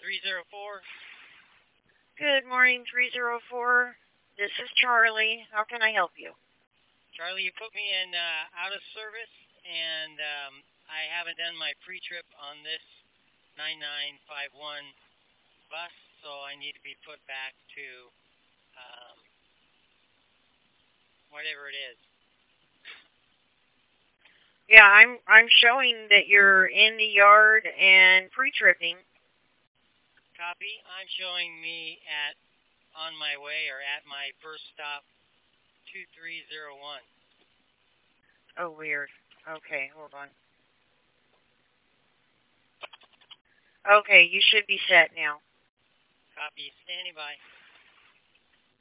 304. Good morning, 304. This is Charlie. How can I help you? Charlie, you put me in out of service, and I haven't done my pre-trip on this 9951 bus, so I need to be put back to whatever it is. Yeah, I'm showing that you're in the yard and pre-tripping. Copy. I'm showing me on my way or at my first stop 2301. Oh, weird. Okay, hold on. Okay, you should be set now. Copy. Standing by.